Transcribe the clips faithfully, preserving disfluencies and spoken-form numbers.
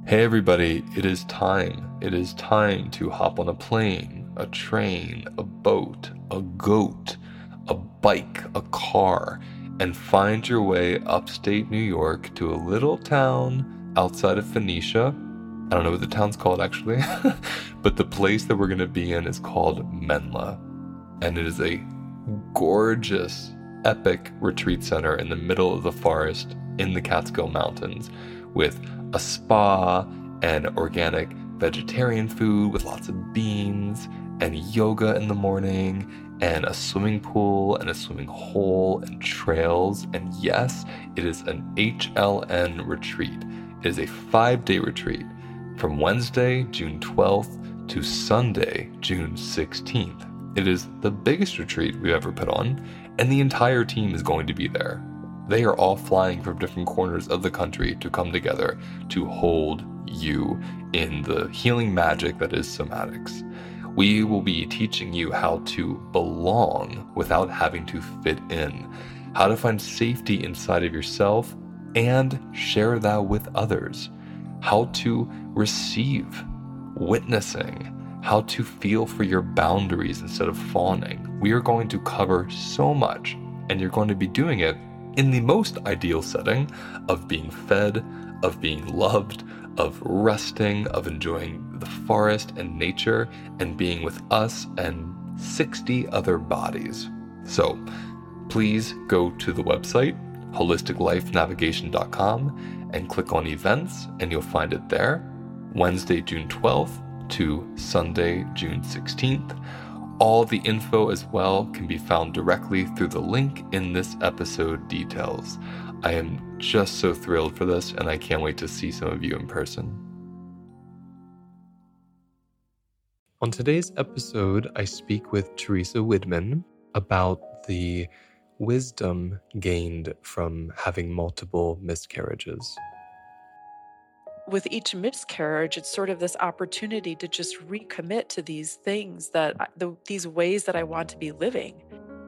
Hey everybody, it is time. It is time to hop on a plane, a train, a boat, a goat, a bike, a car, and find your way upstate New York to a little town outside of Phoenicia. I don't know what the town's called actually, but the place that we're going to be in is called Menla. And it is a gorgeous, epic retreat center in the middle of the forest in the Catskill Mountains with a spa and organic vegetarian food with lots of beans and yoga in the morning and a swimming pool and a swimming hole and trails. And yes, it is an H L N retreat. It is a five-day retreat from Wednesday, June twelfth to Sunday, June sixteenth. It is the biggest retreat we've ever put on, and the entire team is going to be there. They are all flying from different corners of the country to come together to hold you in the healing magic that is somatics. We will be teaching you how to belong without having to fit in, how to find safety inside of yourself and share that with others, how to receive, witnessing, how to feel for your boundaries instead of fawning. We are going to cover so much, and you're going to be doing it in the most ideal setting of being fed, of being loved, of resting, of enjoying the forest and nature, and being with us and sixty other bodies. So please go to the website, holistic life navigation dot com, and click on events, and you'll find it there. Wednesday, June twelfth to Sunday, June sixteenth. All the info as well can be found directly through the link in this episode details. I am just so thrilled for this, and I can't wait to see some of you in person. On today's episode, I speak with Teresa Widman about the wisdom gained from having multiple miscarriages. With each miscarriage, it's sort of this opportunity to just recommit to these things that I- the, these ways that I want to be living.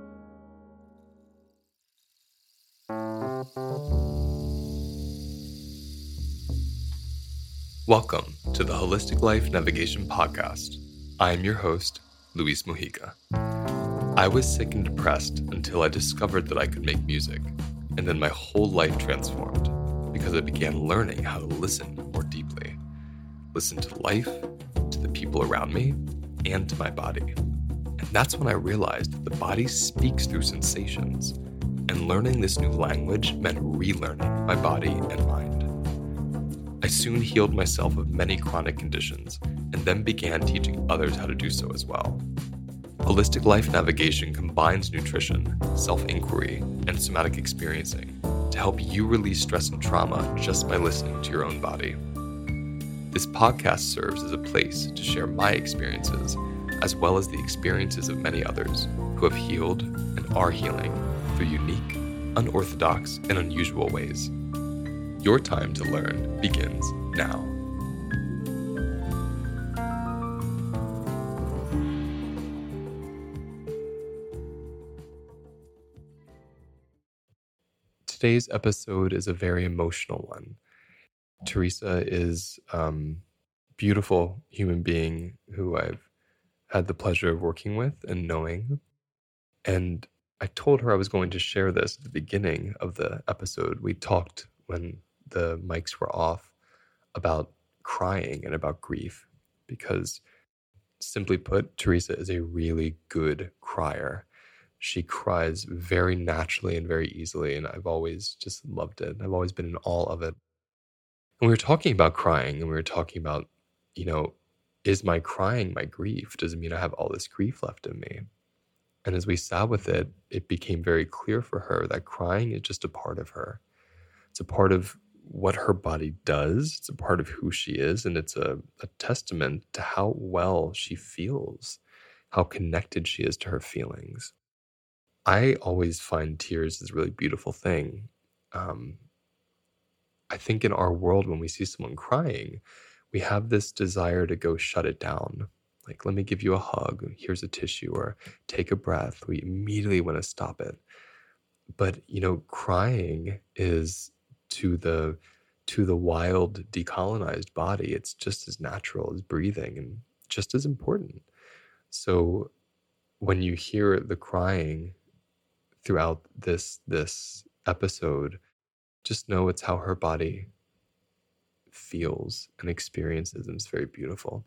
Welcome to the Holistic Life Navigation Podcast. I am your host, Luis Mujica. I was sick and depressed until I discovered that I could make music, and then my whole life transformed because I began learning how to listen more deeply. Listen to life, to the people around me, and to my body. And that's when I realized that the body speaks through sensations, and learning this new language meant relearning my body and mind. I soon healed myself of many chronic conditions, and then began teaching others how to do so as well. Holistic Life Navigation combines nutrition, self-inquiry, and somatic experiencing to help you release stress and trauma just by listening to your own body. This podcast serves as a place to share my experiences, as well as the experiences of many others who have healed and are healing through unique, unorthodox, and unusual ways. Your time to learn begins now. Today's episode is a very emotional one. Teresa is a um, beautiful human being who I've had the pleasure of working with and knowing. And I told her I was going to share this at the beginning of the episode. We talked when the mics were off about crying and about grief, because simply put, Teresa is a really good crier. She cries very naturally and very easily, and I've always just loved it. I've always been in awe of it. And we were talking about crying, and we were talking about, you know, is my crying my grief? Does it mean I have all this grief left in me? And as we sat with it, it became very clear for her that crying is just a part of her. It's a part of what her body does. It's a part of who she is, and it's a, a testament to how well she feels, how connected she is to her feelings. I always find tears is a really beautiful thing. Um, I think in our world, when we see someone crying, we have this desire to go shut it down. Like, let me give you a hug. Here's a tissue, or take a breath. We immediately want to stop it. But, you know, crying is to the to the wild, decolonized body, it's just as natural as breathing and just as important. So when you hear the crying throughout this this episode, just know it's how her body feels and experiences, and it's very beautiful.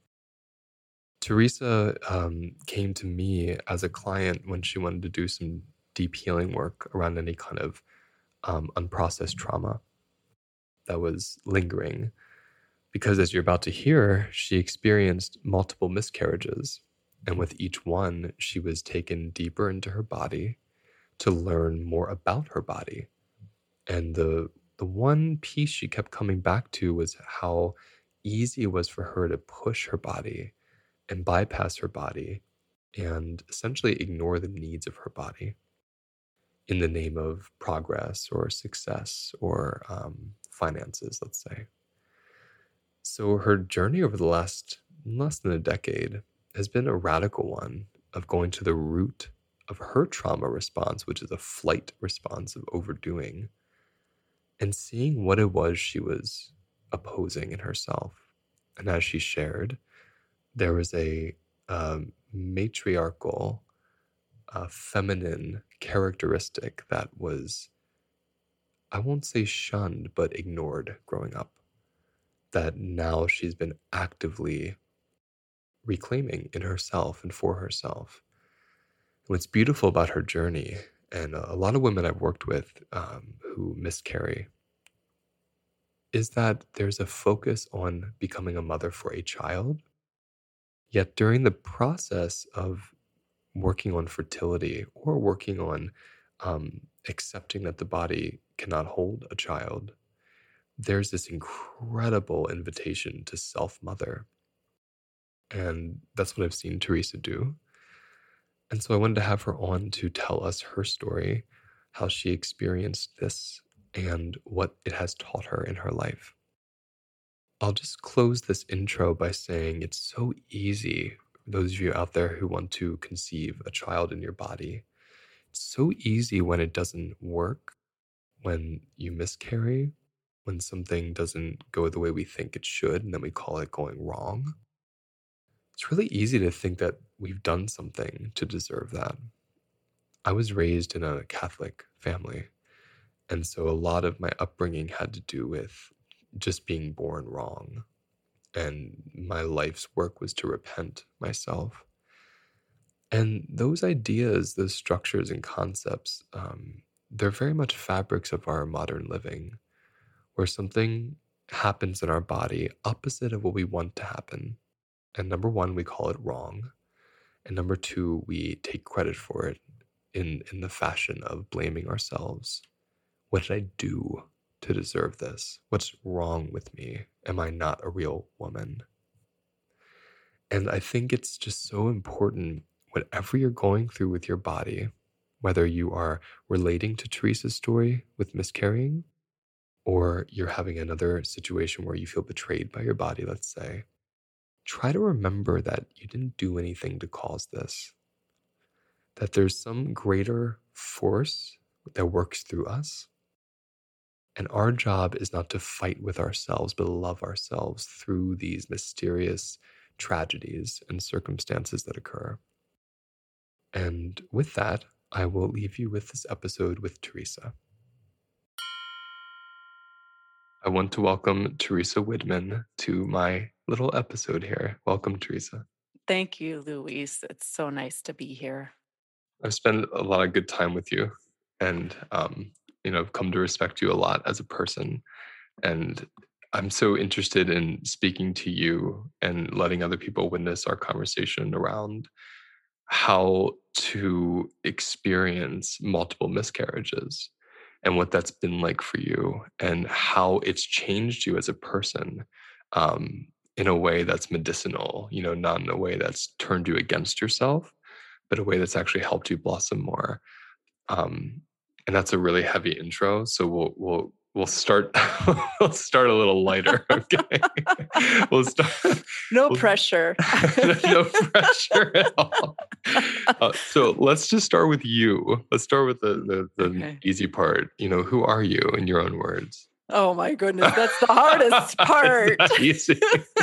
Teresa um, came to me as a client when she wanted to do some deep healing work around any kind of um, unprocessed trauma that was lingering. Because as you're about to hear, she experienced multiple miscarriages. And with each one, she was taken deeper into her body to learn more about her body. And the the one piece she kept coming back to was how easy it was for her to push her body and bypass her body and essentially ignore the needs of her body in the name of progress or success or um, finances, let's say. So her journey over the last less than a decade has been a radical one of going to the root of her trauma response, which is a flight response of overdoing, and seeing what it was she was opposing in herself. And as she shared, there was a um, matriarchal, uh, feminine characteristic that was, I won't say shunned, but ignored growing up, that now she's been actively reclaiming in herself and for herself. And what's beautiful about her journey, and a lot of women I've worked with um, who miscarry, is that there's a focus on becoming a mother for a child. Yet during the process of working on fertility or working on um, accepting that the body cannot hold a child, there's this incredible invitation to self-mother. And that's what I've seen Teresa do. And so I wanted to have her on to tell us her story, how she experienced this, and what it has taught her in her life. I'll just close this intro by saying it's so easy, those of you out there who want to conceive a child in your body, it's so easy when it doesn't work, when you miscarry, when something doesn't go the way we think it should, and then we call it going wrong. It's really easy to think that we've done something to deserve that. I was raised in a Catholic family, and so a lot of my upbringing had to do with just being born wrong. And my life's work was to repent myself. And those ideas, those structures and concepts, um, they're very much fabrics of our modern living, where something happens in our body opposite of what we want to happen. And number one, we call it wrong. And number two, we take credit for it in, in the fashion of blaming ourselves. What did I do to deserve this? What's wrong with me? Am I not a real woman? And I think it's just so important, whatever you're going through with your body, whether you are relating to Teresa's story with miscarrying, or you're having another situation where you feel betrayed by your body, let's say, try to remember that you didn't do anything to cause this, that there's some greater force that works through us. And our job is not to fight with ourselves, but love ourselves through these mysterious tragedies and circumstances that occur. And with that, I will leave you with this episode with Teresa. I want to welcome Teresa Widman to my little episode here. Welcome, Teresa. Thank you, Luis. It's so nice to be here. I've spent a lot of good time with you, and um, you know, I've come to respect you a lot as a person. And I'm so interested in speaking to you and letting other people witness our conversation around how to experience multiple miscarriages and what that's been like for you and how it's changed you as a person um, in a way that's medicinal, you know, not in a way that's turned you against yourself, but a way that's actually helped you blossom more. Um, and that's a really heavy intro. So we'll, we'll, We'll start. We'll start a little lighter. Okay. We'll start. No we'll, pressure. No pressure at all. Uh, so let's just start with you. Let's start with the the, the Okay. easy part. You know, who are you in your own words? Oh my goodness, that's the hardest It's part. not easy.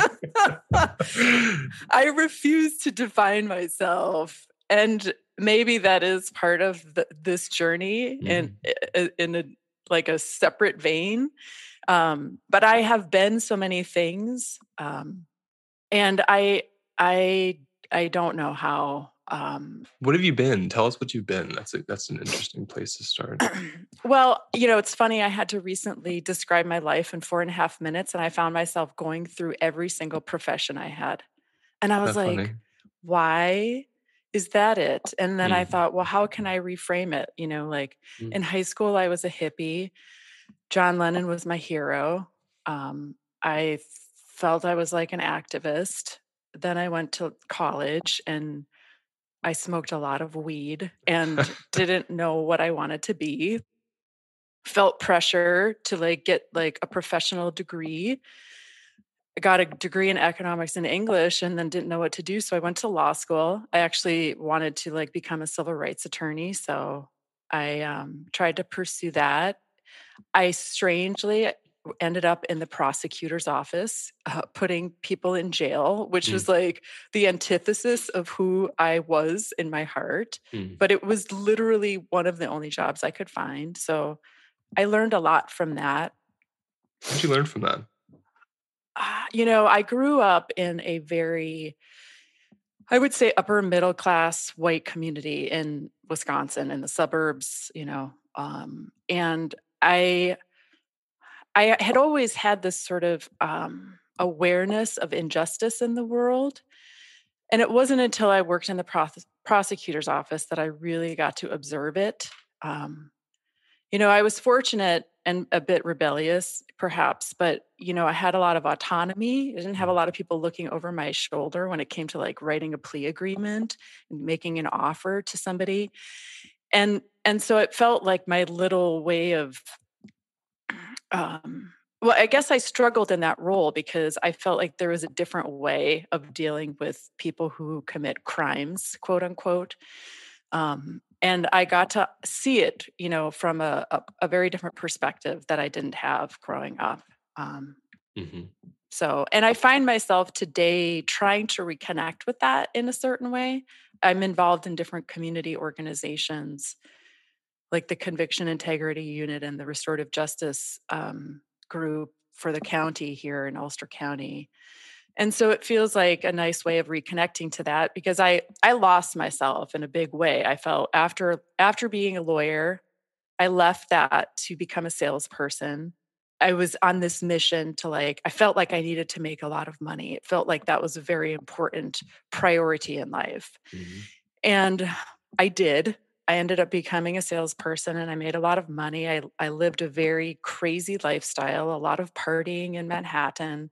I refuse to define myself, and maybe that is part of the, this journey in Mm. i- in a like a separate vein. Um, but I have been so many things, um, and I I I don't know how. Um, What have you been? Tell us what you've been. That's a, that's an interesting place to start. well, you know, it's funny. I had to recently describe my life in four and a half minutes, and I found myself going through every single profession I had. And I was That like, funny? why is that it? And then I Mm. thought, well, how can I reframe it? You know, like Mm. in high school, I was a hippie. John Lennon was my hero. Um, I felt I was like an activist. Then I went to college and I smoked a lot of weed and didn't know what I wanted to be. Felt pressure to like get like a professional degree. I got a degree in economics and English and then didn't know what to do. So I went to law school. I actually wanted to like become a civil rights attorney. So I um, tried to pursue that. I strangely ended up in the prosecutor's office, uh, putting people in jail, which Mm. was like the antithesis of who I was in my heart. Mm. But it was literally one of the only jobs I could find. So I learned a lot from that. What'd you learn from that? Uh, you know, I grew up in a very, I would say, upper middle class white community in Wisconsin in the suburbs, you know. Um, and I I had always had this sort of um, awareness of injustice in the world. And it wasn't until I worked in the prose- prosecutor's office that I really got to observe it. Um, you know, I was fortunate and a bit rebellious, perhaps, but, you know, I had a lot of autonomy. I didn't have a Mm. lot of people looking over my shoulder when it came to like writing a plea agreement and making an offer to somebody. And and so it felt like my little way of um well, I guess I struggled in that role because I felt like there was a different way of dealing with people who commit crimes, quote unquote. Um, and I got to see it, you know, from a, a, a very different perspective that I didn't have growing up. Um, Mhm. so, and I find myself today trying to reconnect with that in a certain way. I'm involved in different community organizations like the Conviction Integrity Unit and the Restorative Justice um, group for the county here in Ulster County. And so it feels like a nice way of reconnecting to that because I I lost myself in a big way. I felt after after being a lawyer, I left that to become a salesperson. I was on this mission to like I felt like I needed to make a lot of money. It felt like that was a very important priority in life. Mhm. And I did. I ended up becoming a salesperson and I made a lot of money. I I lived a very crazy lifestyle, a lot of partying in Manhattan,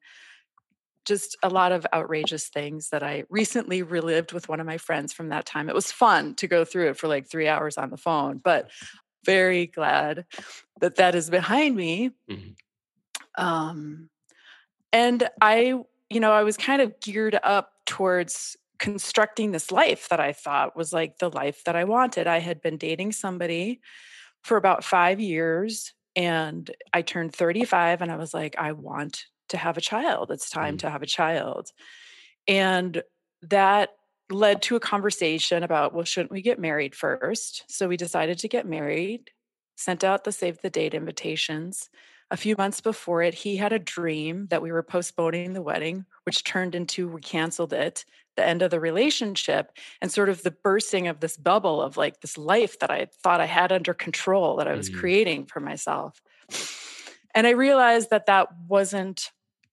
just a lot of outrageous things that I recently relived with one of my friends from that time. It was fun to go through it for like three hours on the phone, but very glad that that is behind me. Mhm. Um, and I, you know, I was kind of geared up towards constructing this life that I thought was like the life that I wanted. I had been dating somebody for about five years and I turned thirty-five and I was like, I want to have a child. It's time Mm. to have a child. And that led to a conversation about, well, shouldn't we get married first? So we decided to get married, sent out the save the date invitations. A few months before it, he had a dream that we were postponing the wedding, which turned into we canceled it, the end of the relationship, and sort of the bursting of this bubble of like this life that I thought I had under control that I was Mm. creating for myself. And I realized that that wasn't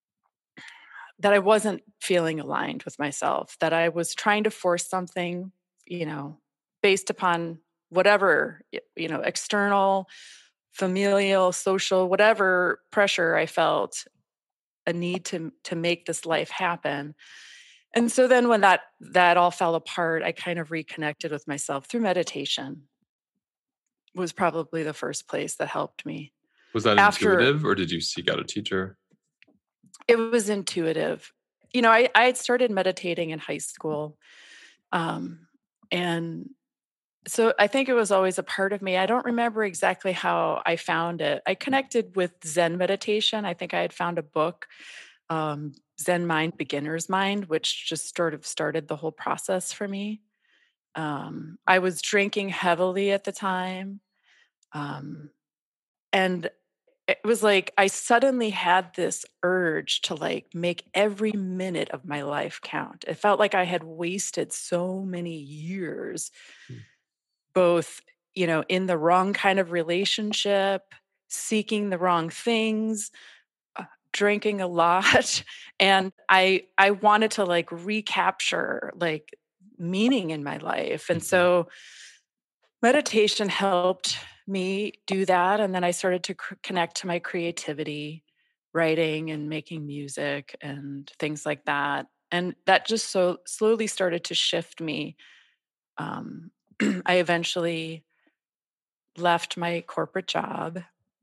that I wasn't feeling aligned with myself, that I was trying to force something, you know, based upon whatever, y- you know, external, familial, social, whatever pressure I felt, a need to to make this life happen. And so then when that that all fell apart, I kind of reconnected with myself through meditation was probably the first place that helped me. Was that After intuitive, or did you seek out a teacher? it was intuitive. You know, I I had started meditating in high school. Um, and So I think it was always a part of me. I don't remember exactly how I found it. I connected with Zen meditation. I think I had found a book, um, Zen Mind, Beginner's Mind, which just sort of started the whole process for me. Um, I was drinking heavily at the time. Um, and it was like I suddenly had this urge to like make every minute of my life count. It felt like I had wasted so many years, Mm. both, you know, in the wrong kind of relationship, seeking the wrong things, uh, drinking a lot, and I I wanted to like recapture like meaning in my life. And Mhm. so meditation helped me do that, and then I started to c- connect to my creativity, writing and making music and things like that. And that just so slowly started to shift me. Um, I eventually left my corporate job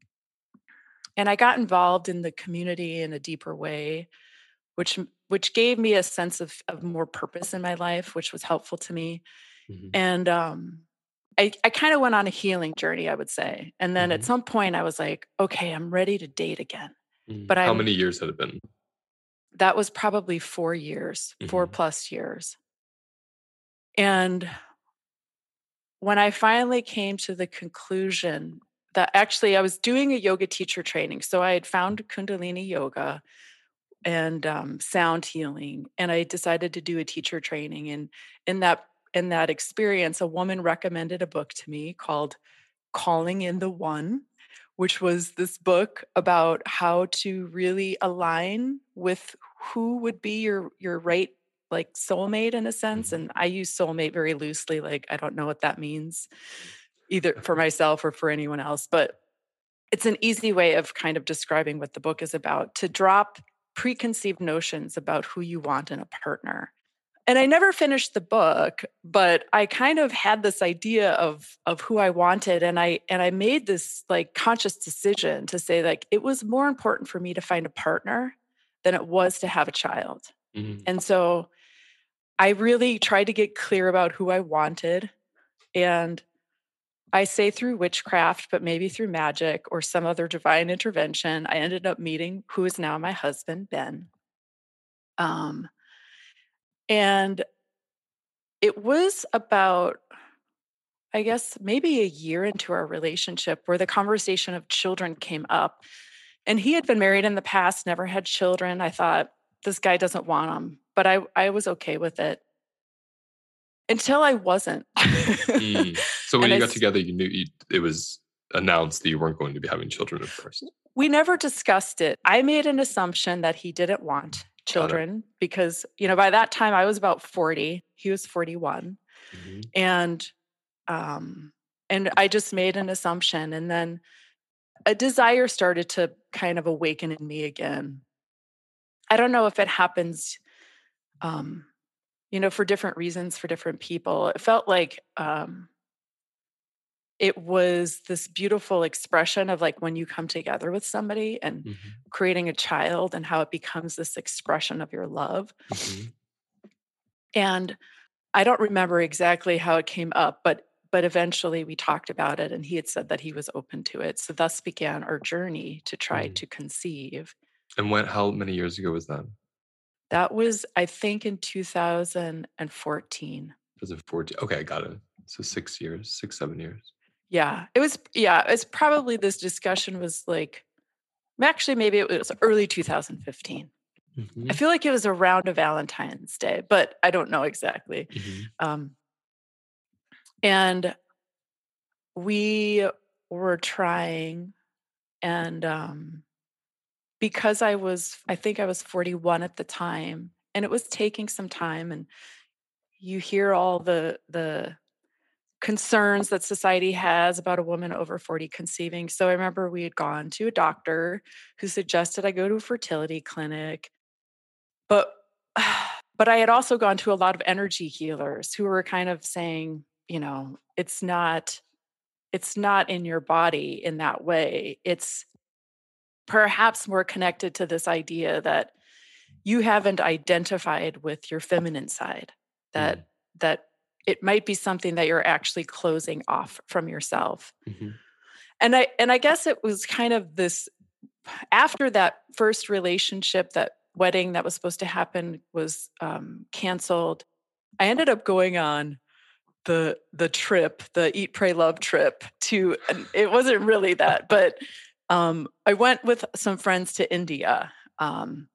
and I got involved in the community in a deeper way, which which gave me a sense of of more purpose in my life, which was helpful to me. Mhm. And um, I, I kind of went on a healing journey, I would say. And then at Mhm. some point, I was like, okay, I'm ready to date again. Mm. But How I'm many years had it been? that was probably four years, four Mhm. plus years. And when I finally came to the conclusion that actually I was doing a yoga teacher training, so I had found Kundalini yoga and um, sound healing, and I decided to do a teacher training. And in that in that experience, a woman recommended a book to me called Calling in the One, which was this book about how to really align with who would be your your right like soulmate in a sense. Mhm. And I use soulmate very loosely, like I don't know what that means either for myself or for anyone else, but it's an easy way of kind of describing what the book is about, to drop preconceived notions about who you want in a partner. And I never finished the book, but I kind of had this idea of of who I wanted, and I and I made this like conscious decision to say like it was more important for me to find a partner than it was to have a child. Mhm. And so I really tried to get clear about who I wanted, and I say through witchcraft, but maybe through magic or some other divine intervention, I ended up meeting who is now my husband, Ben. Um, and it was about, I guess, maybe a year into our relationship where the conversation of children came up. And he had been married in the past, never had children. I thought, this guy doesn't want them, but I, I was okay with it until I wasn't. Mm. So when and you I, got s- together, you knew you, it was announced that you weren't going to be having children at first. we never discussed it. I made an assumption that he didn't want Got it. children because, you know, by that time I was about forty, he was forty-one. Mhm. And, um, and I just made an assumption. And then a desire started to kind of awaken in me again. I don't know if it happens, um, you know, for different reasons for different people. It felt like um, it was this beautiful expression of like when you come together with somebody and Mhm. creating a child and how it becomes this expression of your love. Mhm. And I don't remember exactly how it came up, but but eventually we talked about it and he had said that he was open to it. So thus began our journey to try Mhm. to conceive. And when? How many years ago was that? That was, I think, in two thousand fourteen. Was it fourteen? Okay, got it. So six years, six, seven years. Yeah, it was, yeah, it's probably this discussion was like, actually, maybe it was early two thousand fifteen. I Mhm. feel like it was around a Valentine's Day, but I don't know exactly. Mhm. Um, and we were trying, and um, because I was, I think I was forty-one at the time, and it was taking some time, and you hear all the the concerns that society has about a woman over forty conceiving. So I remember we had gone to a doctor who suggested I go to a fertility clinic, but but I had also gone to a lot of energy healers who were kind of saying, you know, it's not it's not in your body in that way. It's perhaps more connected to this idea that you haven't identified with your feminine side, Mm. that that it might be something that you're actually closing off from yourself. Mm-hmm. And I and I guess it was kind of this, after that first relationship, that wedding that was supposed to happen was um, canceled. I ended up going on the the trip, the Eat, Pray, Love trip to, and it wasn't really that, but um, I went with some friends to India. Um,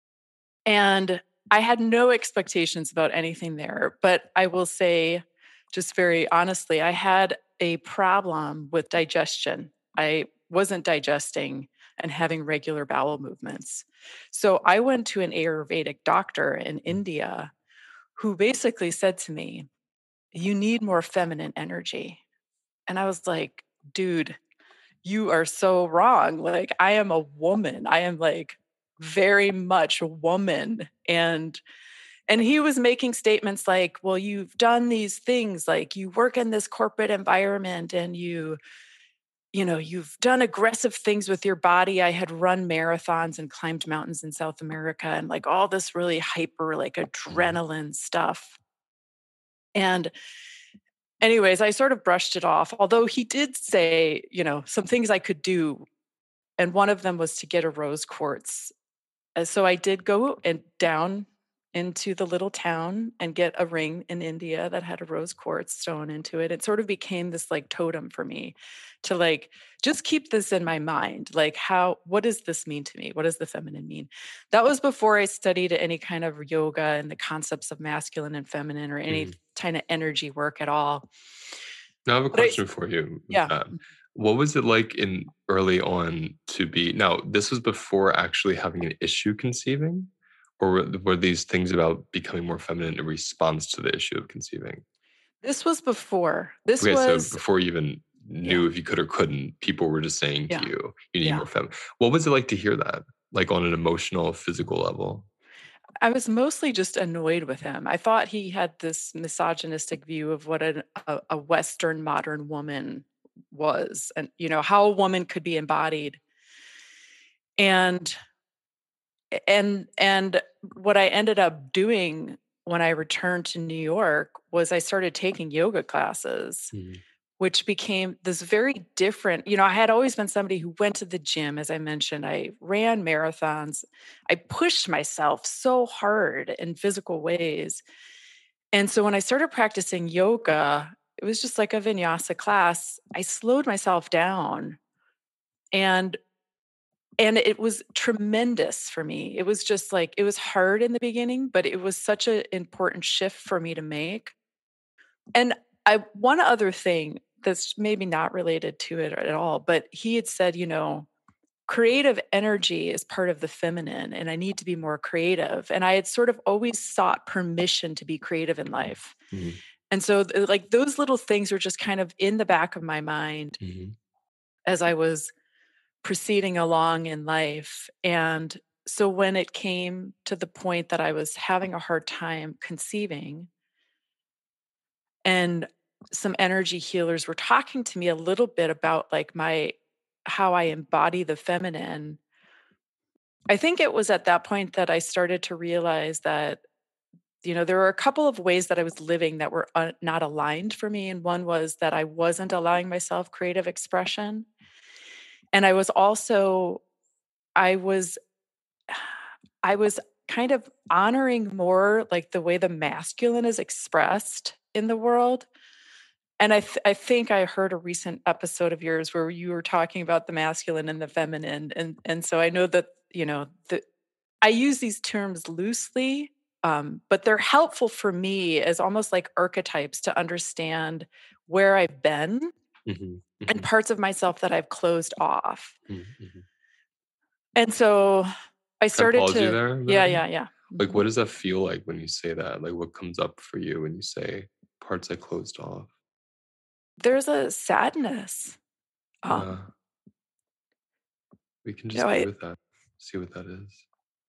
and I had no expectations about anything there, but I will say, just very honestly, I had a problem with digestion. I wasn't digesting and having regular bowel movements. So I went to an Ayurvedic doctor in India who basically said to me, "You need more feminine energy." And I was like, "Dude, you are so wrong. Like, I am a woman. I am like very much a woman." And and he was making statements like, "Well, you've done these things, like you work in this corporate environment and you, you know, you've done aggressive things with your body." I had run marathons and climbed mountains in South America and like all this really hyper, like adrenaline stuff. And anyways, I sort of brushed it off, although he did say, you know, some things I could do. And one of them was to get a rose quartz. Uh, So I did go and down into the little town and get a ring in India that had a rose quartz stone into it. It sort of became this like totem for me to like just keep this in my mind. Like, how, what does this mean to me? What does the feminine mean? That was before I studied any kind of yoga and the concepts of masculine and feminine or any Mm-hmm. kind of energy work at all. Now I have a But I, question for you with yeah. that. What was it like in early on to be, now this was before actually having an issue conceiving, or were, were these things about becoming more feminine in response to the issue of conceiving? This was before. This Okay, so was, before you even yeah, knew if you could or couldn't, people were just saying to yeah, you, you need yeah. more feminine. What was it like to hear that? Like on an emotional, physical level? I was mostly just annoyed with him. I thought he had this misogynistic view of what an, a, a Western modern woman was, and you know how a woman could be embodied. And and and what I ended up doing when I returned to New York was I started taking yoga classes, Mhm. which became this very different. You know, I had always been somebody who went to the gym, as I mentioned. I ran marathons. I pushed myself so hard in physical ways. And so when I started practicing yoga, it was just like a vinyasa class. I slowed myself down, and and it was tremendous for me. It was just like it was hard in the beginning, but it was such an important shift for me to make. And I one other thing that's maybe not related to it at all, but he had said, you know, creative energy is part of the feminine and I need to be more creative. And I had sort of always sought permission to be creative in life. Mhm. And so th- like those little things were just kind of in the back of my mind Mhm. as I was proceeding along in life. And so when it came to the point that I was having a hard time conceiving, and some energy healers were talking to me a little bit about like my how I embody the feminine. I think it was at that point that I started to realize that, you know, there were a couple of ways that I was living that were uh, not aligned for me. And one was that I wasn't allowing myself creative expression. And I was also, I was, I was kind of honoring more like the way the masculine is expressed in the world. And I, th- I think I heard a recent episode of yours where you were talking about the masculine and the feminine, and and so I know that you know the I use these terms loosely, um, but they're helpful for me as almost like archetypes to understand where I've been Mhm. and Mhm. parts of myself that I've closed off. Mhm. Mhm. And so I Can I started pause you to, there yeah, then? yeah, yeah. Like, Mhm. what does that feel like when you say that? Like, what comes up for you when you say parts I closed off? There's a sadness. Yeah, Um, we can you know, just be I with that. See what that is.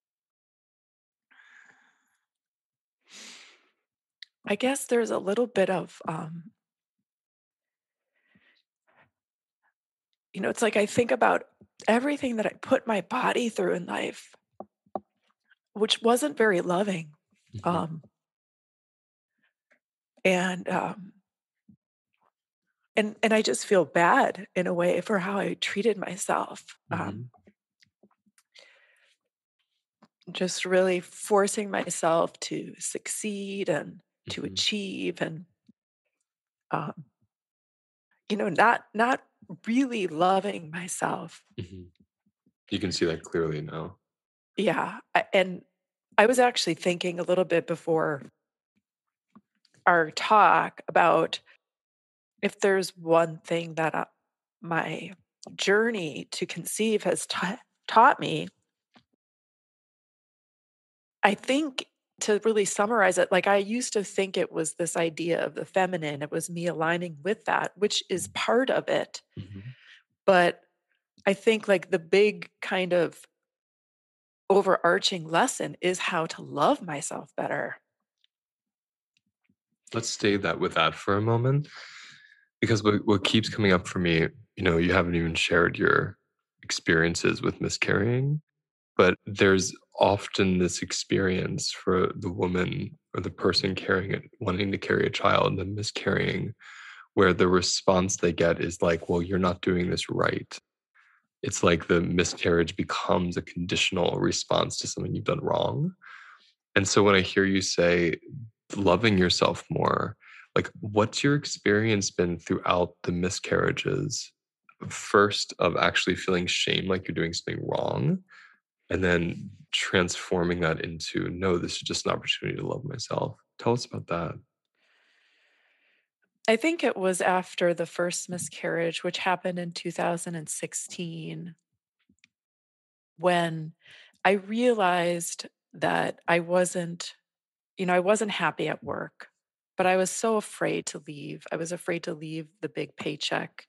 I guess there's a little bit of um, you know, it's like I think about everything that I put my body through in life, which wasn't very loving. Mhm. Um, And um, and and I just feel bad in a way for how I treated myself. Um, Mhm. just really forcing myself to succeed and to Mhm. achieve, and um, you know, not not really loving myself. Mhm. You can see that clearly now. Yeah, I, and I was actually thinking a little bit before our talk about if there's one thing that uh, my journey to conceive has ta taught me. I think, to really summarize it, like, I used to think it was this idea of the feminine, it was me aligning with that, which is part of it, Mhm. but I think, like, the big kind of overarching lesson is how to love myself better. Let's stay that with that for a moment, because what what keeps coming up for me, you know, you haven't even shared your experiences with miscarrying, but there's often this experience for the woman or the person carrying it, wanting to carry a child and then miscarrying, where the response they get is like, "Well, you're not doing this right." It's like the miscarriage becomes a conditional response to something you've done wrong. And so when I hear you say loving yourself more, like what's your experience been throughout the miscarriages? First, of actually feeling shame like you're doing something wrong, and then transforming that into, no, this is just an opportunity to love myself. Tell us about that. I think it was after the first miscarriage, which happened in two thousand sixteen, when I realized that I wasn't, you know, I wasn't happy at work, but I was so afraid to leave. I was afraid to leave the big paycheck,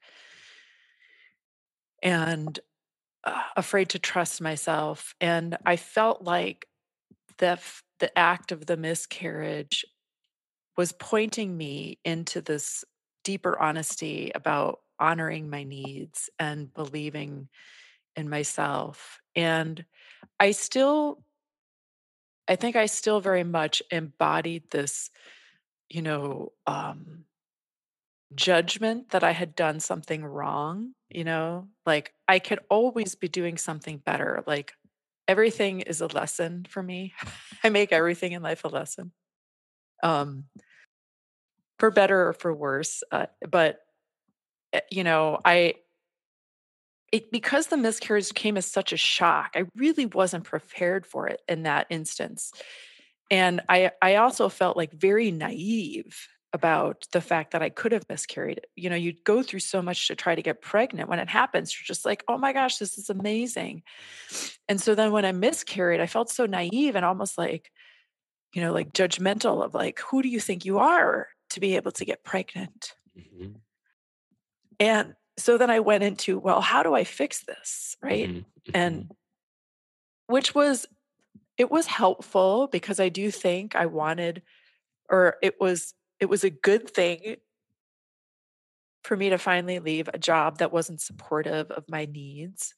and uh, afraid to trust myself. And I felt like the f- the act of the miscarriage was pointing me into this deeper honesty about honoring my needs and believing in myself. And I still, I think I still very much embodied this, you know, um, judgment that I had done something wrong, you know, like I could always be doing something better. Like everything is a lesson for me. I make everything in life a lesson, um, for better or for worse. Uh, but, eh, you know, I, it, because the miscarriage came as such a shock, I really wasn't prepared for it in that instance. And I I also felt, like, very naive about the fact that I could have miscarried. You know, you'd go through so much to try to get pregnant. When it happens, you're just like, "Oh my gosh, this is amazing." And so then when I miscarried, I felt so naive and almost like, you know, like judgmental of like, "Who do you think you are to be able to get pregnant?" Mhm. And so then I went into, "Well, how do I fix this?" Right? Mhm. And Mhm. which was, it was helpful because I do think I wanted, or it was it was a good thing for me to finally leave a job that wasn't supportive of my needs.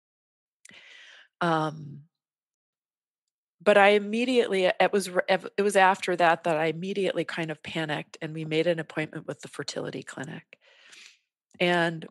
Um, but I immediately, it was r- ev- it was after that that I immediately kind of panicked, and we made an appointment with the fertility clinic. And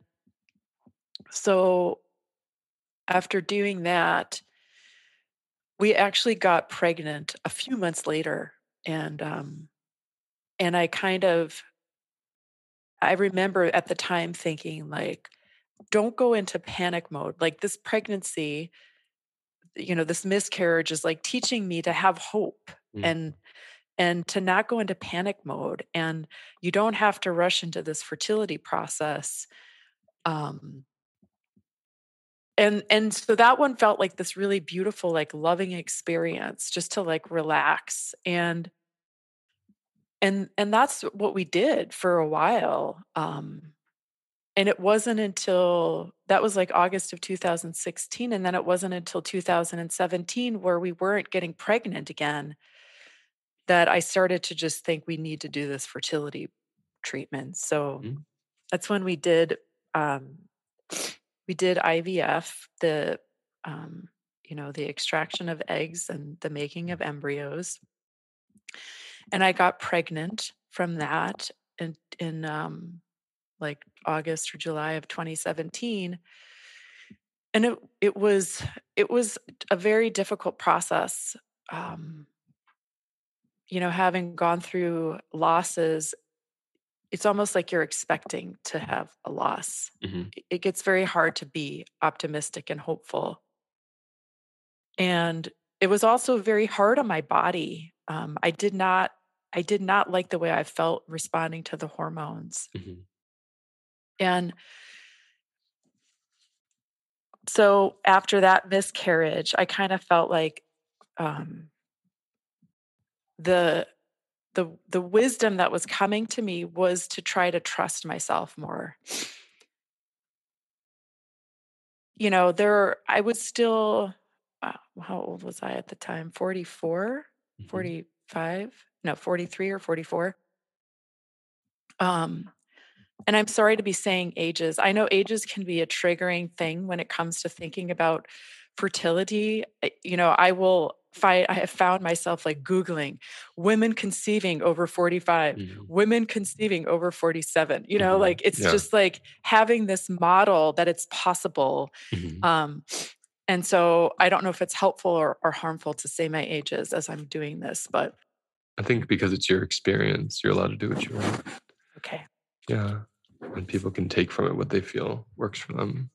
so after doing that, we actually got pregnant a few months later, and um, and I kind of, I remember at the time thinking like, don't go into panic mode. Like this pregnancy, you know, this miscarriage is like teaching me to have hope, Mhm. and and to not go into panic mode, and you don't have to rush into this fertility process. um and and so that one felt like this really beautiful, like loving experience, just to like relax. And and and that's what we did for a while. Um and it wasn't until that was like August of two thousand sixteen, and then it wasn't until two thousand seventeen, where we weren't getting pregnant again, that I started to just think we need to do this fertility treatment. So Mhm. that's when we did, um, we did I V F, the um, you know, the extraction of eggs and the making of embryos. And I got pregnant from that in in um, like August or July of twenty seventeen, and it it was it was a very difficult process. Um, you know, having gone through losses, it's almost like you're expecting to have a loss. Mhm. It it gets very hard to be optimistic and hopeful. And it was also very hard on my body. Um, I did not I did not like the way I felt responding to the hormones. Mhm. And so after that miscarriage, I kind of felt like um, the the the wisdom that was coming to me was to try to trust myself more. You know, there I was still uh, how old was I at the time? forty-four, Mhm. forty-five? No, forty-three or forty-four. Um And I'm sorry to be saying ages. I know ages can be a triggering thing when it comes to thinking about fertility. I- You know, I will find, I have found myself like Googling women conceiving over forty-five, Mhm. women conceiving over forty-seven. You know, Mhm. like it's Yeah. just like having this model that it's possible. Mhm. Um, and so I don't know if it's helpful or, or harmful to say my ages as I'm doing this, but I think because it's your experience, you're allowed to do what you want. okay. Yeah. And people can take from it what they feel works for them.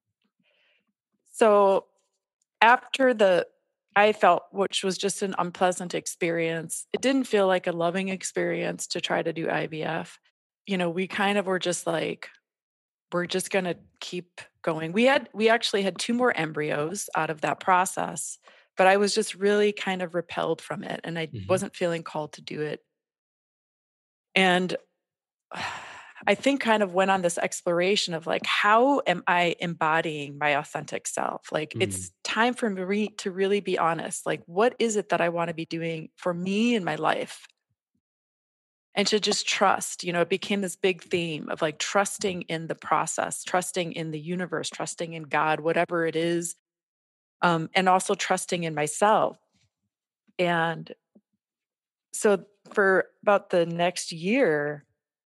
So after the I felt, which was just an unpleasant experience. It didn't feel like a loving experience to try to do I V F. You know, we kind of were just like, we're just going to keep going. We had we actually had two more embryos out of that process, but I was just really kind of repelled from it and I Mhm. wasn't feeling called to do it. And I think kind of went on this exploration of like, how am I embodying my authentic self? Like, Mm. it's time for me re- to really be honest. Like, what is it that I want to be doing for me in my life? And to just trust, you know, it became this big theme of like trusting in the process, trusting in the universe, trusting in God, whatever it is, um, and also trusting in myself. And so for about the next year,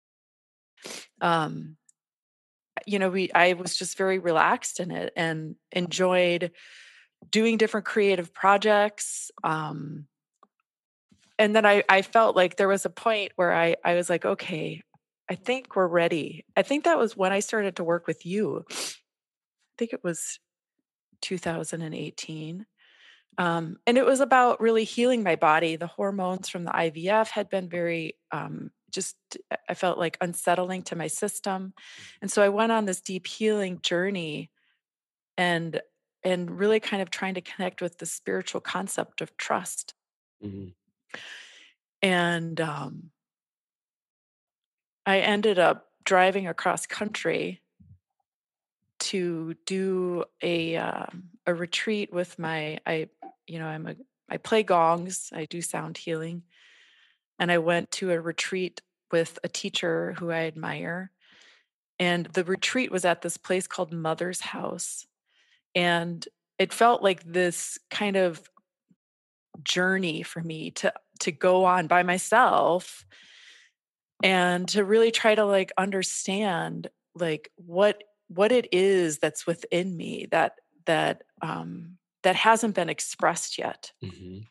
um, you know, we I was just very relaxed in it and enjoyed doing different creative projects. Um, and then I, I felt like there was a point where I, I was like, okay, I think we're ready. I think that was when I started to work with you. I think it was two thousand eighteen. Um, and it was about really healing my body. The hormones from the I V F had been very, um, just, I felt like unsettling to my system. And so I went on this deep healing journey and and really kind of trying to connect with the spiritual concept of trust. Mhm. And um, I ended up driving across country to do a um, a retreat with my I you know I'm a I play gongs, I do sound healing, and I went to a retreat with a teacher who I admire. And the retreat was at this place called Mother's House, and it felt like this kind of journey for me to to go on by myself and to really try to like understand like what what it is that's within me that that um that hasn't been expressed yet. Mhm.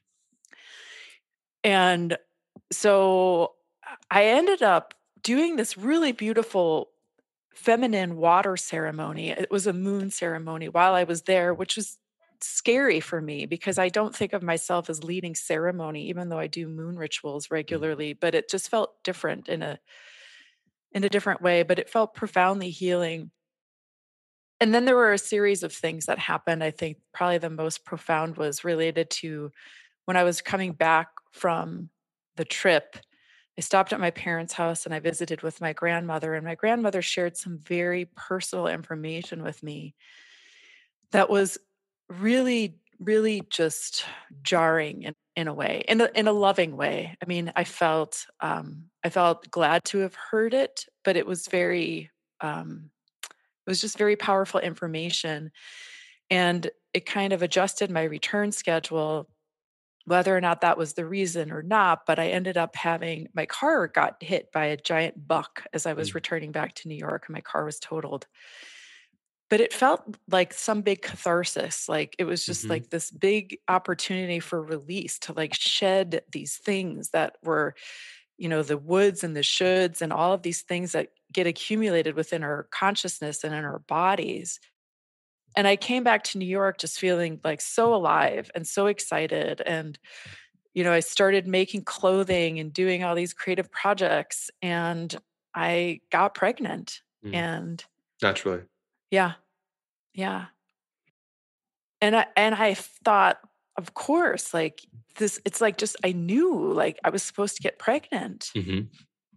And so I ended up doing this really beautiful feminine water ceremony. It was a moon ceremony while I was there, which was scary for me because I don't think of myself as leading ceremony, even though I do moon rituals Mhm. regularly. But it just felt different in a in a different way. But it felt profoundly healing. And then there were a series of things that happened. I think probably the most profound was related to when I was coming back from the trip. I stopped at my parents' house and I visited with my grandmother, and my grandmother shared some very personal information with me that was really, really just jarring in, in a way, in a, in a loving way. I mean, I felt um, I felt glad to have heard it, but it was very um, it was just very powerful information, and it kind of adjusted my return schedule. whether or not that was the reason or not, but I ended up having my car got hit by a giant buck as I was Mm. returning back to New York, and my car was totaled. But it felt like some big catharsis, like, it was just, Mhm. like, this big opportunity for release to, like, shed these things that were, you know, the woulds and the shoulds and all of these things that get accumulated within our consciousness and in our bodies. And I came back to New York just feeling, like, so alive and so excited, and, you know, I started making clothing and doing all these creative projects, and I got pregnant, Mm. and Naturally. yeah, yeah. And I and I thought, of course, like, this it's like just I knew, like, I was supposed to get pregnant. Mhm.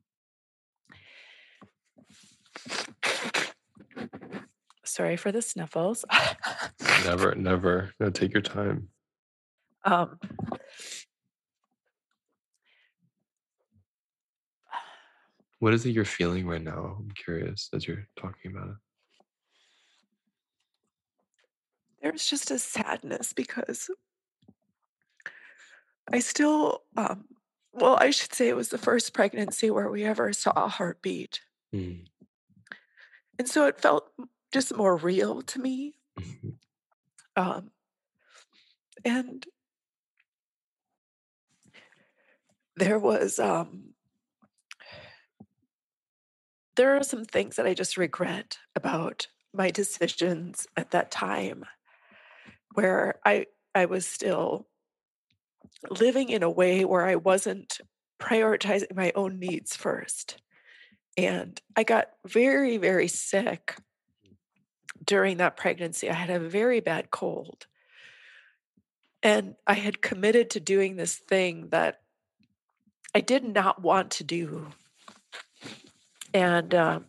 Sorry for the sniffles. Never, never. No, take your time. Um, What is it you're feeling right now? I'm curious as you're talking about it. there's just a sadness because I still, um well, I should say it was the first pregnancy where we ever saw a heartbeat, Mm. and so it felt m just more real to me, Mhm. um, and there was, um there are some things that I just regret about my decisions at that time where I I was still living in a way where I wasn't prioritizing my own needs first. And I got very, very sick during that pregnancy. I had a very bad cold. And I had committed to doing this thing that I did not want to do. And um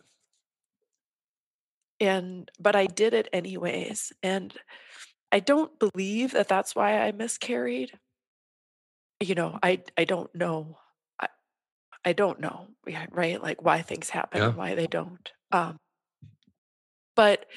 and but I did it anyways. And I don't believe that that's why I miscarried. You know, I I don't know. I I don't know, yeah, right? Like why things happen and Yeah. why they don't. Um, but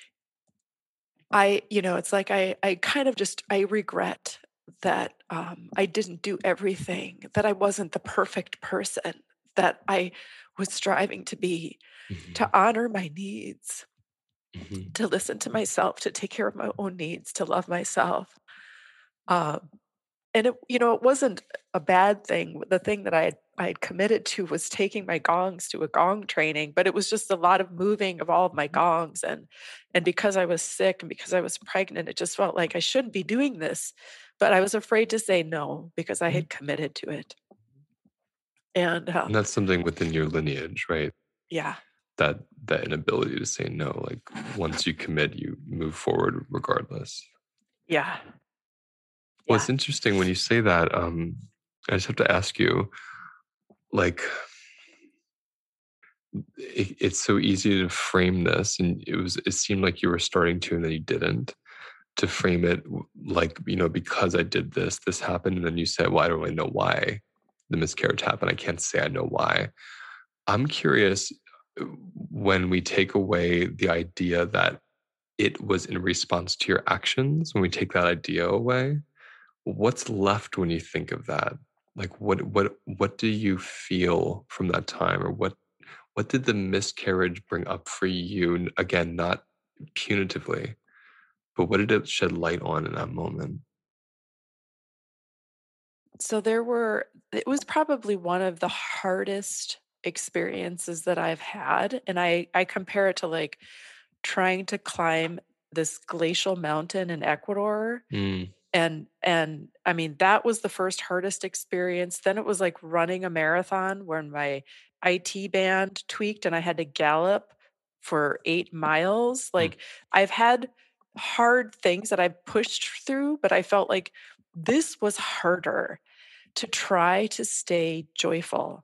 I, you know, it's like I I kind of just I regret that um, I didn't do everything, that I wasn't the perfect person that I was striving to be, to Mhm. honor my needs, Mhm. to listen to myself, to take care of my own needs, to love myself. Um, And it you know, it wasn't a bad thing. The thing that I had I had committed to was taking my gongs to a gong training, but it was just a lot of moving of all of my Mhm. gongs, and and because I was sick and because I was pregnant, it just felt like I shouldn't be doing this, but I was afraid to say no because I Yeah. had committed to it. And, And um that's something within your lineage, right? yeah, That that inability to say no. Like once you commit, you move forward regardless. yeah, Well, yeah. it's interesting when you say that. Um, I just have to ask you, like, it, it's so easy to frame this, and it was. It seemed like you were starting to, and then you didn't. To frame it w- like, you know, because I did this, this happened, and then you said, "Well, I don't really know why the miscarriage happened. I can't say I know why." I'm curious uh, when we take away the idea that it was in response to your actions. When we take that idea away, what's left when you think of that? Like what what what do you feel from that time, or what what did the miscarriage bring up for you? N- Again, not punitively, but what did it shed light on in that moment? So there were it was probably one of the hardest experiences that I've had, and I I compare it to, like, trying to climb this glacial mountain in Ecuador, Mm, and and, I mean, that was the first hardest experience, then it was like running a marathon when my I T band tweaked and I had to gallop for eight miles, mm, like, I've had hard things that I pushed through, but I felt like this was harder to try to stay joyful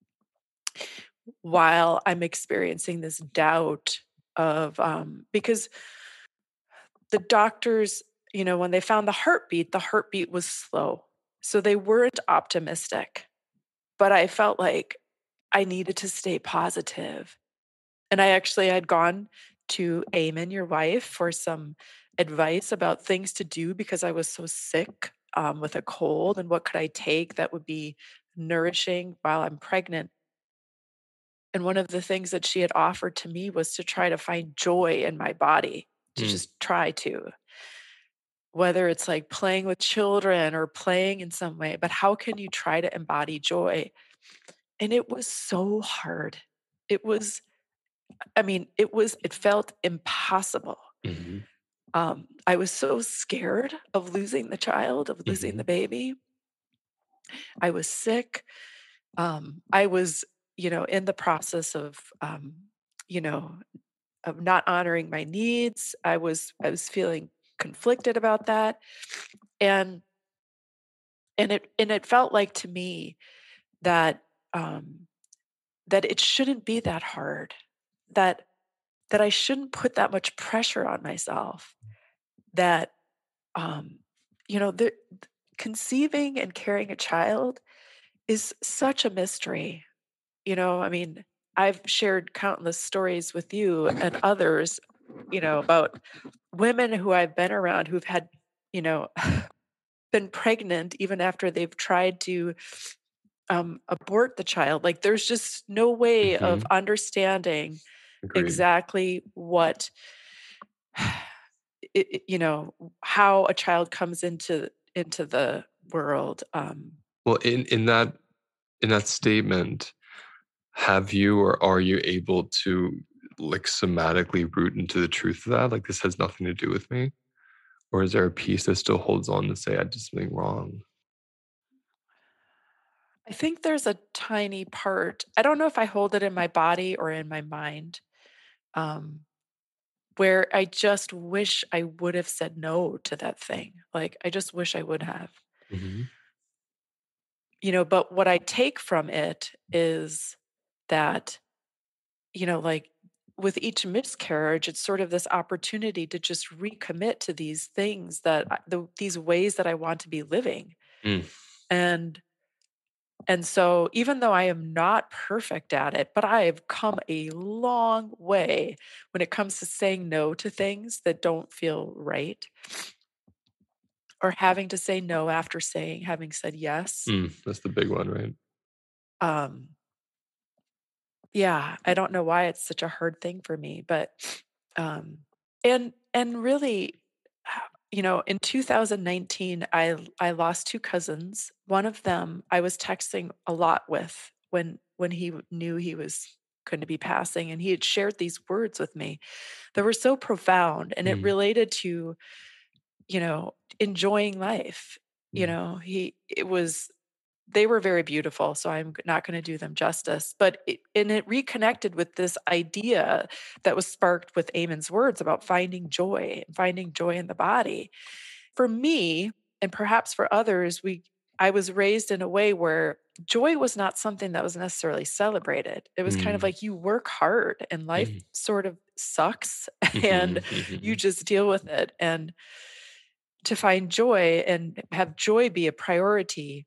while I'm experiencing this doubt of, um because the doctors, you know, when they found the heartbeat, the heartbeat was slow. So they weren't optimistic, but I felt like I needed to stay positive. And I actually had gone to Eamon, your wife, for some advice about things to do because I was so sick. um, with a cold and what could I take that would be nourishing while I'm pregnant. And one of the things that she had offered to me was to try to find joy in my body, to Mm, just try to, whether it's like playing with children or playing in some way, but how can you try to embody joy? And it was so hard. It was, I mean, it was, it felt impossible. mhm, Um, I was so scared of losing the child, of losing the mhm, baby. I was sick. Um, I was, you know, in the process of, um, you know, of not honoring my needs. I was, I was feeling conflicted about that, and and it and it felt like to me that um, that it shouldn't be that hard. That that I shouldn't put that much pressure on myself. That um, you know, the, conceiving and carrying a child is such a mystery. You know, I mean, I've shared countless stories with you and others, you know, about women who I've been around who've had, you know, been pregnant even after they've tried to um, abort the child. Like, there's just no way of mhm. understanding Agreed. exactly what, it, it- you know, how a child comes into into the world. Um, Well, in in that in that statement, have you or are you able to, like, somatically root into the truth of that? Like, this has nothing to do with me? Or is there a piece that still holds on to say I did something wrong? I think there's a tiny part. I don't know if I hold it in my body or in my mind. Um, where I just wish I would have said no to that thing. Like, I just wish I would have. Mhm, You know, but what I take from it is that, you know, like with each miscarriage, it's sort of this opportunity to just recommit to these things that I, the, these ways that I want to be living. mm, And and so even though I am not perfect at it, but I have come a long way when it comes to saying no to things that don't feel right, or having to say no after saying having said yes. mm, that's the big one, right? Um, yeah, I don't know why it's such a hard thing for me, but um, and and really, you know, in two thousand nineteen, I I lost two cousins. One of them I was texting a lot with when when he w- knew he was going to be passing, and he had shared these words with me that were so profound, and it Mm, related to, you know, enjoying life. You mm, know, he it was they were very beautiful, so I'm g not gonna do them justice, but it and it reconnected with this idea that was sparked with Eamon's words about finding joy, and finding joy in the body. For me, and perhaps for others, we I was raised in a way where joy was not something that was necessarily celebrated. It was kind of mm, like you work hard and life mm, sort of sucks and mhm, you mhm. just deal with it, and to find joy and have joy be a priority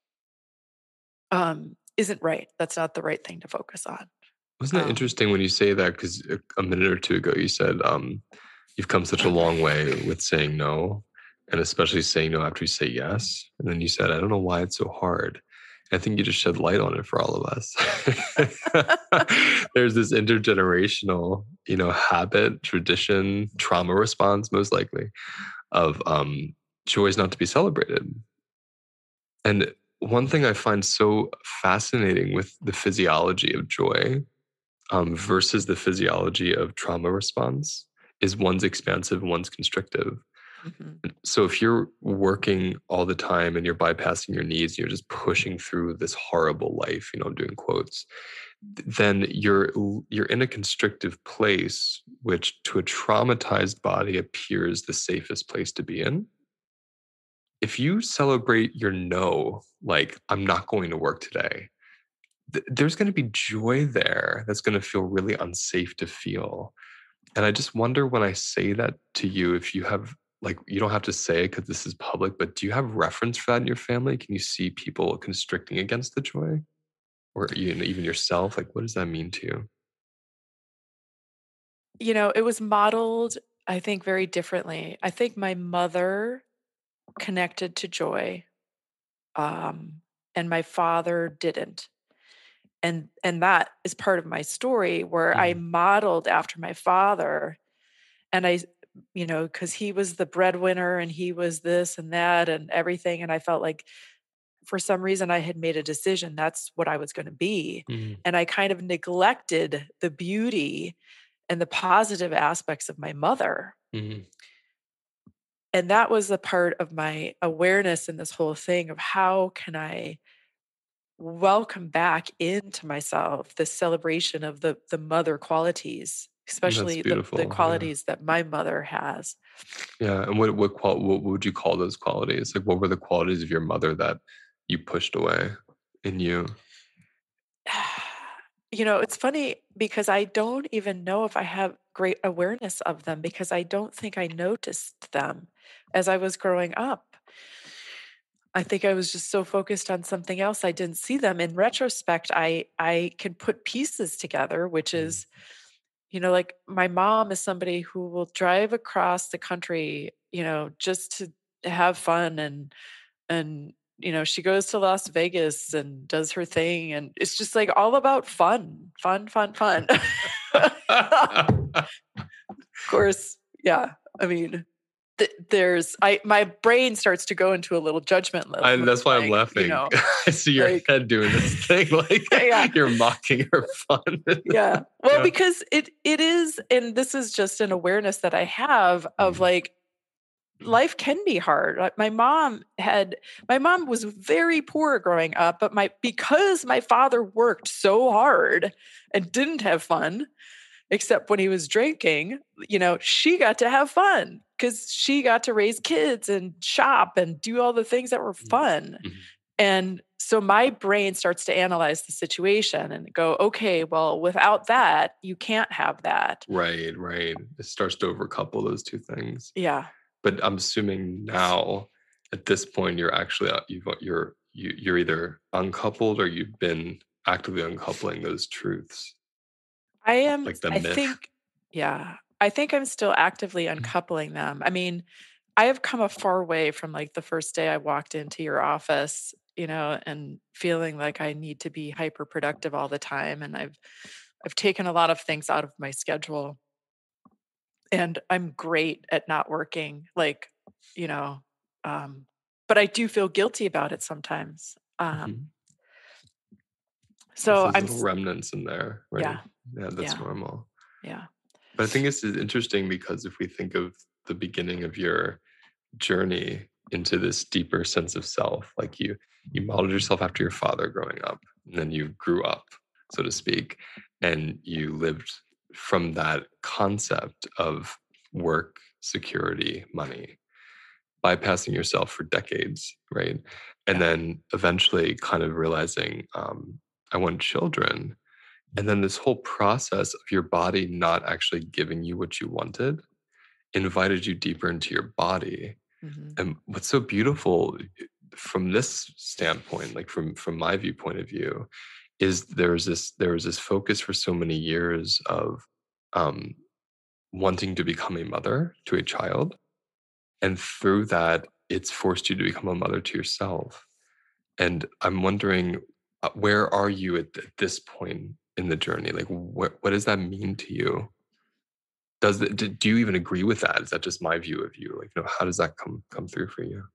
um, isn't right. That's not the right thing to focus on. Wasn't it Um, interesting when you say that? Because a a minute or two ago, you said, um, you've come such a long way with saying no, and especially saying no after you say yes. And then you said, "I don't know why it's so hard." I think you just shed light on it for all of us. There's this intergenerational, you know, habit, tradition, trauma response, most likely, of um, joy is not to be celebrated. And one thing I find so fascinating with the physiology of joy, um, versus the physiology of trauma response, is one's expansive and one's constrictive. mhm. So if you're working all the time and you're bypassing your needs, you're just pushing through this horrible life, you know, I'm doing quotes, then you're you're in a constrictive place, which to a traumatized body appears the safest place to be in. If you celebrate your no, like I'm not going to work today, th- there's going to be joy there that's going to feel really unsafe to feel. And I just wonder when I say that to you, if you have, like, you don't have to say it because this is public, but do you have reference for that in your family? Can you see people constricting against the joy, or you know, even yourself? Like, what does that mean to you? You know, it was modeled, I think, very differently. I think my mother, connected to joy, um, and my father didn't. And and that is part of my story where I Mhm. modeled after my father, and I, you know, because he was the breadwinner and he was this and that and everything, and I felt like for some reason I had made a decision that's what I was going to be, Mhm. and I kind of neglected the beauty and the positive aspects of my mother. Mhm. And that was a part of my awareness in this whole thing of how can I welcome back into myself the celebration of the the mother qualities, That's especially the the beautiful. Yeah. qualities that my mother has. Yeah. And what what qual what would you call those qualities? Like, what were the qualities of your mother that you pushed away in you? You know, it's funny because I don't even know if I have great awareness of them because I don't think I noticed them as I was growing up. I think I was just so focused on something else I didn't see them. In retrospect, I I can put pieces together, which Mhm. is, you know, like my mom is somebody who will drive across the country, you know, just to have fun and and you know, she goes to Las Vegas and does her thing and it's just like all about fun, fun, fun, fun. Of course, yeah. I mean, th- there's I my brain starts to go into a little judgment lo- And mode, that's why I'm like, you laughing. know, I see your like head doing this thing, like yeah. you're mocking her fun. Yeah. Well, Yeah. because it it is, and this is just an awareness that I have of Mhm. like life can be hard. Like my mom had my mom was very poor growing up, but my because my father worked so hard and didn't have fun except when he was drinking, you know, she got to have fun cuz she got to raise kids and shop and do all the things that were Mhm. fun. Mhm. And so my brain starts to analyze the situation and go, okay, well, without that, you can't have that. Right, right. It starts to overcouple those two things. Yeah. But I'm assuming now, at this point, you're actually uh, you've uh, you're you, you're either uncoupled or you've been actively uncoupling those truths, I am, like the I myth. think, yeah, I think I'm still actively uncoupling them. I mean, I have come a far way from like the first day I walked into your office, you know, and feeling like I need to be hyper productive all the time. And I've, I've taken a lot of things out of my schedule and I'm great at not working, like, you know, um, but I do feel guilty about it sometimes. Um, Mhm. There's so those I'm, little s- remnants in there, right? yeah, Yeah, that's yeah, normal. yeah, But I think this is interesting because if we think of the beginning of your journey into this deeper sense of self, like you you modeled yourself after your father growing up, and then you grew up, so to speak, and you lived from that concept of work, security, money, bypassing yourself for decades, right? And yeah. then eventually kind of realizing, um, I want children. And then this whole process of your body not actually giving you what you wanted invited you deeper into your body. Hmm. And what's so beautiful eh, from this standpoint, like from from my viewpoint of view, is there's this there was this focus for so many years of um, wanting to become a mother to a child, and through that, it's forced you to become a mother to yourself. And I'm wondering, uh, where are you at, th- this point in the journey? Like, what what does that mean to you? Does it, do do you even agree with that? Is that just my view of you? Like, you know, how does that come come through for you?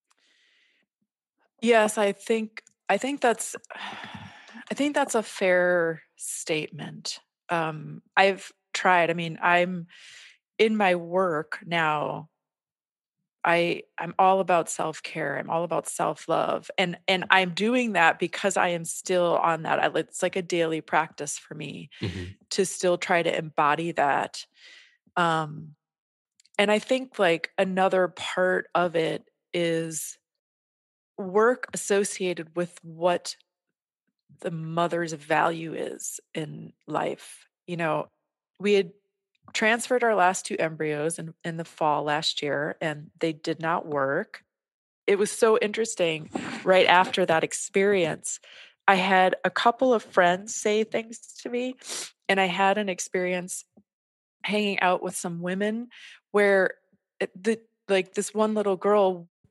Yes, I think I think that's I think that's a fair statement. Um, I've tried. I mean, I'm in my work now. I I'm all about self-care. I'm all about self-love. And and I'm doing that because I am still on that. I, it's like a daily practice for me Mhm. to still try to embody that. Um, and I think like another part of it is work associated with what the mother's value is in life. You know, we had transferred our last two embryos in, in the fall last year, and they did not work. It was so interesting. Right after that experience, I had a couple of friends say things to me, and I had an experience hanging out with some women where it, the like this one little girl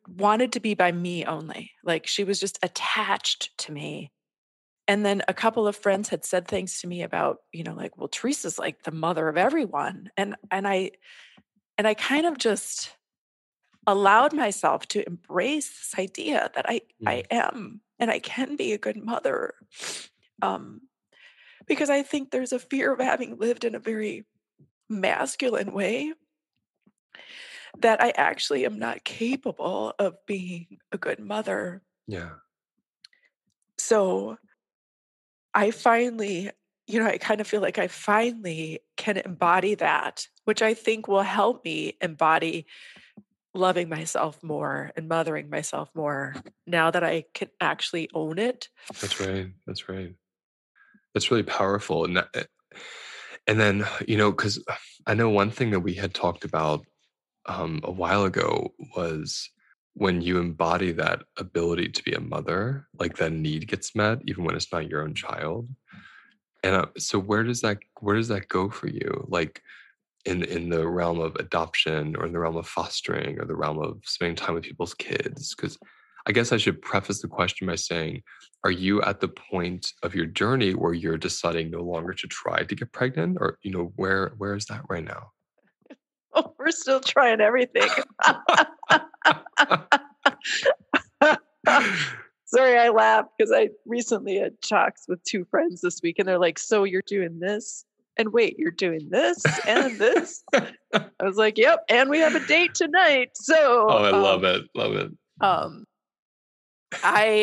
wanted to be by me only. Like she was just attached to me. And then a couple of friends had said things to me about, you know, like, well, Teresa's like the mother of everyone. And and I and I kind of just allowed myself to embrace this idea that I I Mm. am and I can be a good mother. Um, because I think there's a fear of having lived in a very masculine way that I actually am not capable of being a good mother. Yeah. So I finally, you know, I kind of feel like I finally can embody that, which I think will help me embody loving myself more and mothering myself more now that I can actually own it. That's right. That's right. That's really powerful. And that, and then, you know, because I know one thing that we had talked about um, a while ago was when you embody that ability to be a mother, like that need gets met, even when it's not your own child. And uh, so, where does that where does that go for you? Like in in the realm of adoption, or in the realm of fostering, or the realm of spending time with people's kids? Because I guess I should preface the question by saying, are you at the point of your journey where you're deciding no longer to try to get pregnant, or you know where where is that right now? Oh, we're still trying everything. Sorry, I laugh because I recently had talks with two friends this week, and they're like, "So you're doing this? And wait, you're doing this and this?" I was like, "Yep, and we have a date tonight." So, Oh, I love um, it. Love it. um, I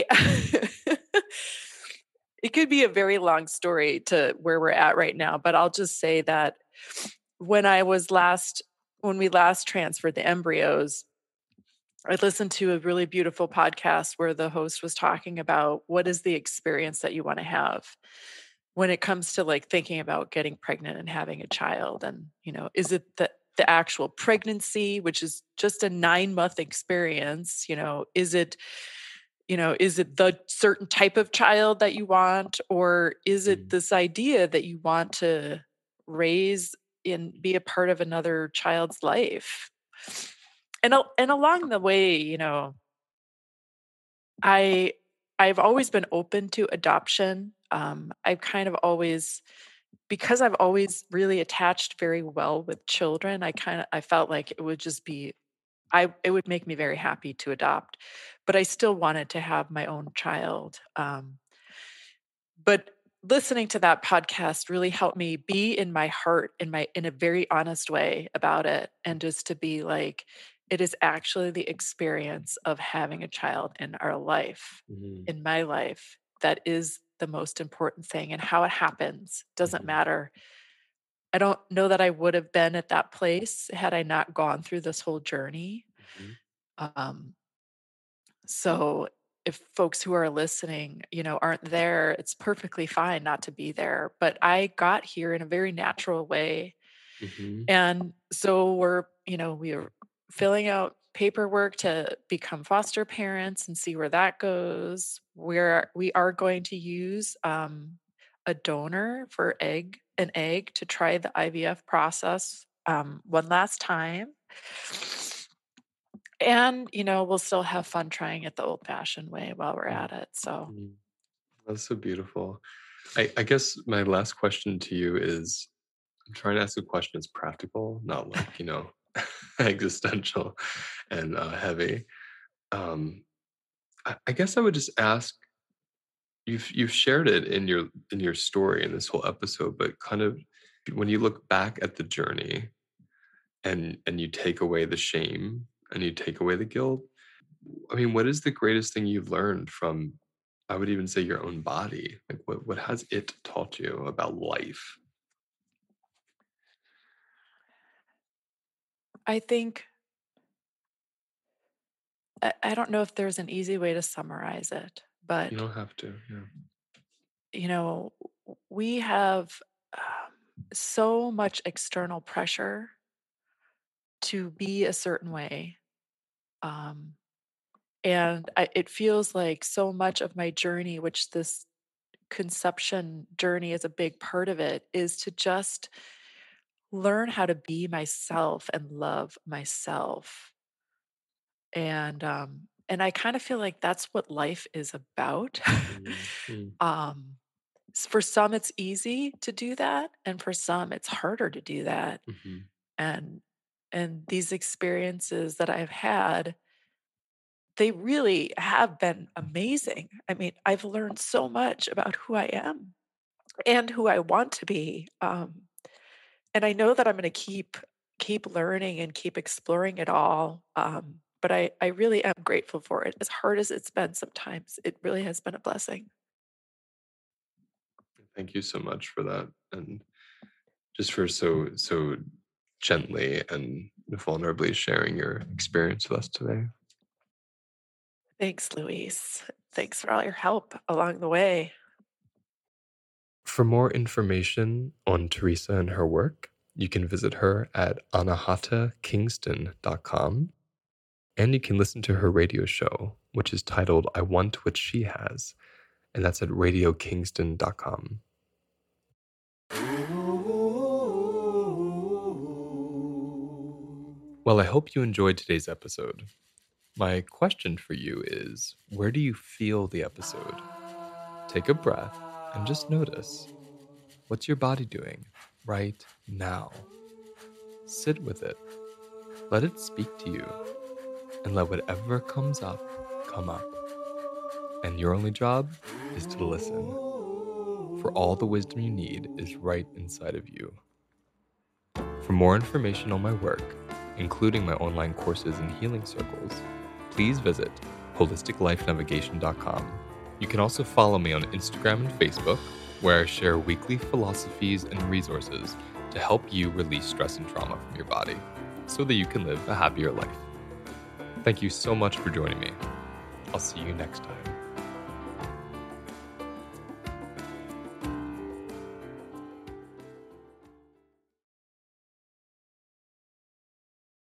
it could be a very long story to where we're at right now, but I'll just say that when I was last when we last transferred the embryos, I listened to a really beautiful podcast where the host was talking about what is the experience that you want to have when it comes to like thinking about getting pregnant and having a child. And, you know, is it the the actual pregnancy, which is just a nine month experience? You know, is it, you know, is it the certain type of child that you want, or is it Mm, this idea that you want to raise and be a part of another child's life? And al- and along the way, you know, I I've always been open to adoption. Um, I've kind of always, because I've always really attached very well with children. I kind of I felt like it would just be I it would make me very happy to adopt, but I still wanted to have my own child. Um, but listening to that podcast really helped me be in my heart in my in a very honest way about it, and just to be like, it is actually the experience of having a child in our life, mhm, in my life, that is the most important thing, and how it happens doesn't mhm, matter. I don't know that I would have been at that place had I not gone through this whole journey. mhm, um, so if folks who are listening, you know, aren't there, it's perfectly fine not to be there. But I got here in a very natural way. mhm, And so we're, you know, we are filling out paperwork to become foster parents and see where that goes. We're we are going to use um, a donor for egg an egg to try the I V F process um, one last time. And, you know, we'll still have fun trying it the old-fashioned way while we're mhm, at it, so mhm. That's so beautiful. I, I guess my last question to you is, I'm trying to ask a question that's practical, not like, you know, existential and uh, heavy. Um, I, I guess I would just ask, you've you've shared it in your in your story in this whole episode, but kind of when you look back at the journey, and and you take away the shame and you take away the guilt, I mean, what is the greatest thing you've learned from, I would even say, your own body? Like, what what has it taught you about life? I think I I don't know if there's an easy way to summarize it, You but, don't have to. Yeah. you know, w we have, um, so much external pressure to be a certain way, um, and I it feels like so much of my journey, which this conception journey is a big part of it, is to just learn how to be myself and love myself. And um, and I kind of feel like that's what life is about. Mm-hmm. um, s- for some, it's easy to do that, and for some, it's harder to do that. Mm-hmm. And and these experiences that I've had, they really have been amazing. I mean, I've learned so much about who I am and who I want to be. Um, and I know that I'm going to keep keep learning and keep exploring it all. Um, but I I really am grateful for it. As hard as it's been sometimes, it really has been a blessing. Thank you so much for that, and just for so so gently and vulnerably sharing your experience with us today. Thanks, Louise. Thanks for all your help along the way. For more information on Teresa and her work, you can visit her at anahata kingston dot com, and you can listen to her radio show, which is titled I Want What She Has, and that's at radio kingston dot com. Well, I hope you enjoyed today's episode. My question for you is, where do you feel the episode? Take a breath and just notice. What's your body doing right now? Sit with it. Let it speak to you. And let whatever comes up, come up. And your only job is to listen. For all the wisdom you need is right inside of you. For more information on my work, including my online courses and healing circles, please visit holistic life navigation dot com. You can also follow me on Instagram and Facebook, where I share weekly philosophies and resources to help you release stress and trauma from your body so that you can live a happier life. Thank you so much for joining me. I'll see you next time.